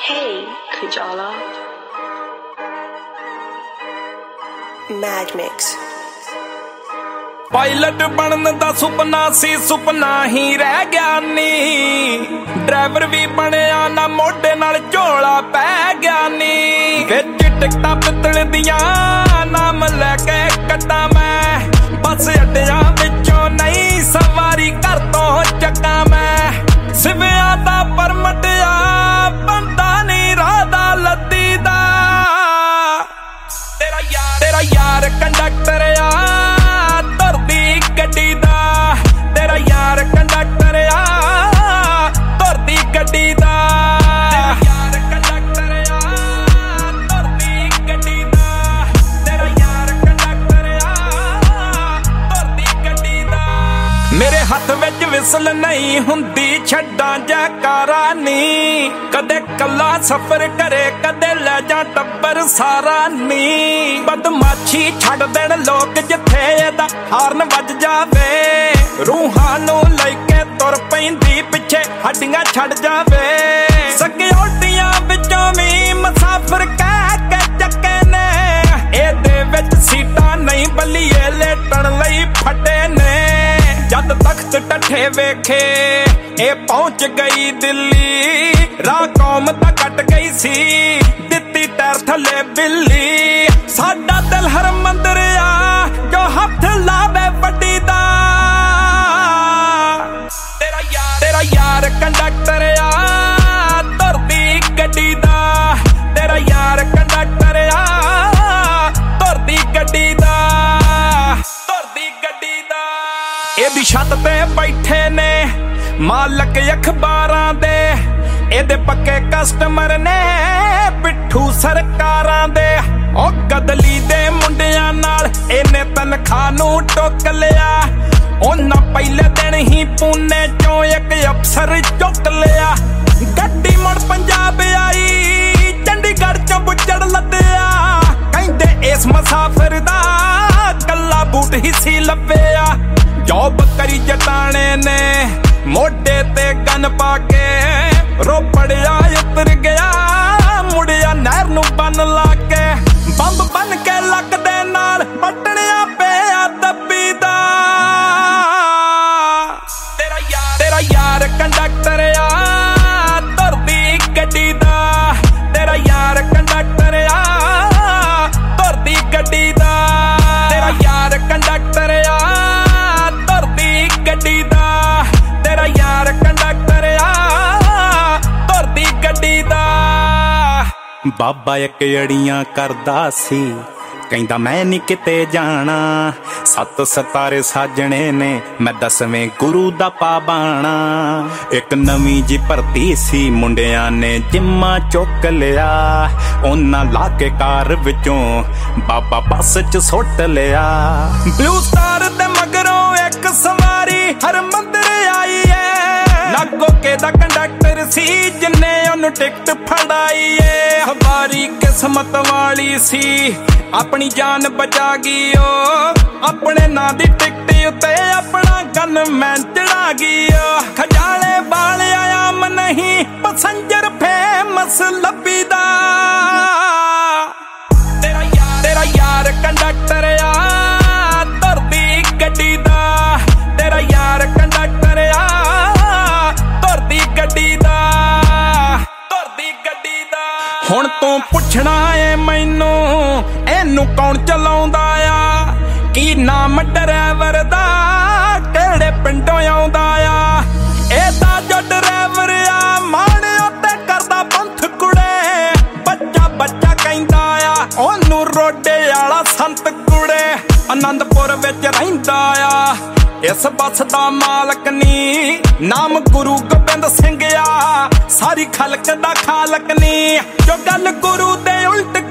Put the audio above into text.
Hey, Kajala. Mad Mix. Pilot ਬਣਨ ਦਾ ਸੁਪਨਾ ਸੀ, ਸੁਪਨਾ ਹੀ ਰਹਿ ਗਿਆ ਨੀ। ਡਰਾਈਵਰ ਵੀ ਬਣਿਆ ਨਾ, ਮੋਢੇ ਨਾਲ ਝੋਲਾ ਪੈ ਗਿਆ ਨੀ। ਵਿੱਚ ਟਿਕਟਾਂ ਪਿੱਤਲ ਦੀਆਂ ਨਾਮ ਲੈ ਕੇ ਕੱਟਾਂ ਮੈਂ, ਬੱਸ ਅੱਡਿਆਂ ਵਿੱਚੋਂ ਨਹੀਂ ਸਵਾਰੀ ਘਰ ਤੋਂ ਚੱਕਾਂ ਮੈਂ। ਸਿਵਿਆਂ ਦਾ ਪਰਮਟ ਆ ਬੰਦਾ ਨੀ ਰਾਹ ਦਾ ਲੱਦੀ ਦਾ। ਤੇਰਾ ਯਾਰ ਕੰਡਕਟਰ ਆ ਧਰਦੀ ਗੱਡੀ ਦਾ। ਤੇਰਾ ਯਾਰ ਕੰਡਕਟਰ ਆ ਧਰਦੀ ਗੱਡੀ ਦਾ। ਯਾਰ ਕੰਡਕਟਰ ਆ ਧਰਦੀ ਗੱਡੀ ਦਾ। ਤੇਰਾ ਯਾਰ ਕੰਡਕਟਰ ਆ ਧਰਦੀ ਗੱਡੀ ਦਾ। ਮੇਰੇ ਹੱਥ ਵਿੱਚ ਵਿਸਲ ਨਹੀਂ ਹੁੰਦੀ, ਛੱਡਾਂ ਜੈਕਾਰਾ ਨੀ। ਕਦੇ ਕੱਲਾ ਸਫ਼ਰ ਕਰੇ, ਕਦੇ ਲੈ ਜਾ ਟੱਬਰ ਸਾਰਾ ਨੀ। ਬਦਮਾਸ਼ੀ ਛੱਡ ਦੇਣ ਲੋਕ ਜਿੱਥੇ ਇਹਦਾ ਹਾਰਨ ਵੱਜ ਜਾਵੇ। ਰੂਹਾਂ ਨੂੰ ਲੈ ਕੇ ਤੁਰ ਪੈਂਦੀ ਪਿੱਛੇ ਹੱਡੀਆਂ ਛੱਡ ਜਾਵੇ। ਸਿਕਿਉਰਟੀਆਂ ਵਿੱਚੋਂ ਵੀ ਮੁਸਾਫਰ ਕਹਿ ਕੇ ਚੱਕੇ ਨੇ। ਇਹਦੇ ਵਿੱਚ ਸੀਟਾਂ ਨਹੀਂ ਬੱਲੀਏ ਲੇਟਣ ਲਈ ਫੱਟੇ ਨੇ। ਜਦ ਤਖਤ ਟੱਠੇ ਵੇਖੇ ਇਹ ਪਹੁੰਚ ਗਈ ਦਿੱਲੀ। ਰਾਹ ਕੌਮ ਤਾਂ ਕੱਟ ਗਈ ਸੀ, ਦਿੱਤੀ ਟੈਰ ਥੱਲੇ ਬਿੱਲੀ। ਸਾਡਾ ਦਿਲ ਹਰ ਮੰਦਰ ਆ ਜੋ ਹੱਥ ਲਾਵੇ ਵੱਡੀ ਦਾ। ਤੇਰਾ ਯਾਰ ਕੰਡਕਟਰ ਆ ਧਰਦੀ ਗੱਡੀ ਦਾ। ਤੇਰਾ ਯਾਰ ਕੰਡਕਟਰ ਆ ਧਰਦੀ ਗੱਡੀ ਦਾ। ਧਰਦੀ ਗੱਡੀ ਦਾ। ਇਹਦੀ ਛੱਤ ਤੇ ਬੈਠੇ ਨੇ ਮਾਲਕ ਅਖਬਾਰਾਂ ਦੇ। ਇਹਦੇ ਪੱਕੇ ਕਸਟਮਰ ਨੇ ਪਿੱਠੂ ਸਰਕਾਰਾਂ ਦੇ। ਉਹ ਗਦਲੀ ਦੇ ਮੁੰਡਿਆਂ ਨਾਲ ਇਹਨੇ ਤਨਖਾਹ ਨੂੰ ਟੋਕ ਲਿਆ। ਉਹਨਾਂ ਪਹਿਲੇ ਦਿਨ ਹੀ ਪੂਨੇ ਚੋਂ ਇੱਕ ਅਫਸਰ ਚੁੱਕ ਲਿਆ। ਗੱਡੀ ਮੁੜ ਪੰਜਾਬ ਆਈ, ਚੰਡੀਗੜ੍ਹ ਚੋਂ ਬੁੱਚੜ ਲੱਦਿਆ। ਕਹਿੰਦੇ ਇਸ ਮੁਸਾਫਰ ਦਾ ਕੱਲਾ ਬੂਟ ਹੀ ਸੀ ਲੱਭਿਆ। ਜੋਬ ਕਰੀ ਜਟਾਣੇ ਨੇ ਮੋਢੇ ਤੇ ਗਨ ਪਾ ਕੇ। ਰੋਪੜਿਆ ਉਤਰ ਗਿਆ, ਮੁੜਿਆ ਨਹਿਰ ਨੂੰ ਬੰਨ ਲਾ ਕੇ। ਬੰਬ ਬਨ ਕੇ ਲੱਕ ਦੇ ਨਾਲ ਪਟਣਿਆ ਪਿਆ ਦੱਬੀ ਦਾ। ਤੇਰਾ ਯਾਰ ਕੰਡਕਟਰ ਆ ਧਰਦੀ ਗੱਡੀ ਦਾ। ਤੇਰਾ ਯਾਰ ਕੰਡਕਟਰ ਆ ਧਰਦੀ ਗੱਡੀ ਦਾ। ਤੇਰਾ ਯਾਰ ਕੰਡਕਟਰ ਆ ਧਰਦੀ ਗੱਡੀ ਦਾ। ਤੇਰਾ ਯਾਰ ਕੰਡਕਟਰ ਆ ਧਰਦੀ ਗੱਡੀ ਦਾ। ਬਾਬਾ ਇੱਕ ਅੜੀਆਂ ਕਰਦਾ ਸੀ, ਕਹਿੰਦਾ ਮੈਂ ਨੀ ਕਿਤੇ ਜਾਣਾ। 7 ਸਿਤਾਰੇ ਸਾਜਣੇ ਨੇ, ਮੈਂ 10ਵੇਂ ਗੁਰੂ ਦਾ ਪਾਬਾਣਾ। ਇੱਕ ਨਵੀਂ ਜੀ ਭਰਤੀ ਸੀ, ਮੁੰਡਿਆਂ ਨੇ ਜਿੰਮਾ ਚੁੱਕ ਲਿਆ। ਉਹਨਾਂ ਲਾ ਕੇ ਕਾਰ ਵਿੱਚੋਂ ਬਾਬਾ ਬੱਸ 'ਚ ਸੁੱਟ ਲਿਆ। ਬਲੂ ਸਟਾਰ ਤੇ ਮਗਰੋਂ ਇੱਕ ਸਵਾਰੀ ਹਰ ਮੰਦਰ ਆਈ ਏ। ਨਾਗੋਕੇ ਦਾ ਕੰਡਕਟਰ ਸੀ ਜਿੰਨੇ ਉਹਨੂੰ ਟਿਕਟ ਫੜਾਈ ਏ। ਹਵਾਰੀ ਕਿਸਮਤ ਵਾਲੀ ਸੀ, ਆਪਣੀ ਜਾਨ ਬਚਾ ਗਈ ਓ। ਆਪਣੇ ਨਾਂ ਦੀ ਟਿਕਟ ਉੱਤੇ ਆਪਣਾ ਗਨਮੈਨ ਚੜਾ ਗਈ ਓ। ਖਜਾਲੇ ਵਾਲਿਆ ਆਮ ਨਹੀਂ, ਪੈਸੰਜਰ ਫੇਮਸ ਲੱਭੀ ਦਾ। ਤੇਰਾ ਯਾਰ ਕੰਡਕਟਰ ਆ ਧਰਦੀ ਗੱਡੀ ਦਾ। ਤੇਰਾ ਯਾਰ ਕੰਡਕਟਰ ਆ ਧਰਦੀ ਗੱਡੀ ਦਾ। ਧਰਦੀ ਗੱਡੀ ਦਾ। ਹੁਣ ਤੂੰ ਪੁੱਛਣਾ ਏ ਮੈਨੂੰ ਇਹਨੂੰ ਕੌਣ ਚਲਾਉਂਦਾ ਆ। ਕੀ ਨਾਮ ਡਰਾਈਵਰ ਦਾ, ਕਿਹੜੇ ਪਿੰਡੋਂ ਆਉਂਦਾ ਆ। ਇਹ ਤਾਂ ਜੋ ਡਰਾਈਵਰ ਆ ਮਾਣ ਉੱਤੇ ਕਰਦਾ ਪੰਥ ਕੁੜੇ। ਬੱਚਾ ਕਹਿੰਦਾ ਆ ਉਹਨੂੰ ਰੋਡੇ ਵਾਲਾ ਸੰਤ ਕੁੜੇ। ਆਨੰਦਪੁਰ ਵਿੱਚ ਰਹਿੰਦਾ ਆ ਇਸ ਬੱਸ ਦਾ ਮਾਲਕ ਨੀ। ਨਾਮ ਗੁਰੂ ਗੋਬਿੰਦ ਸਿੰਘ ਆ, ਸਾਰੀ ਖਲਕ ਦਾ ਖਾਲਕ ਨੀ। ਜੋ ਗੱਲ ਗੁਰੂ ਦੇ ਉਲਟ